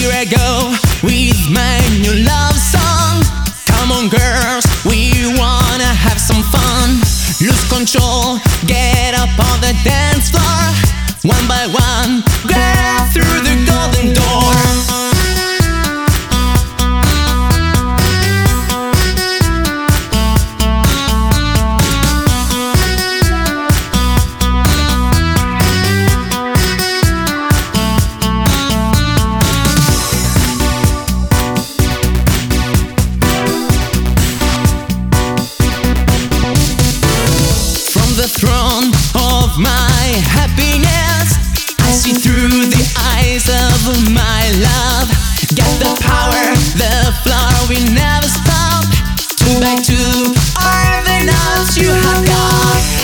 Here I go with my new love song. Come on girls, we wanna have some fun. Lose control, get up on the dance floor. One by one, grab through the golden door. The throne of my happiness, I see through the eyes of my love. Get the power, the flower will never stop. 2 by 2 are the notes you have got.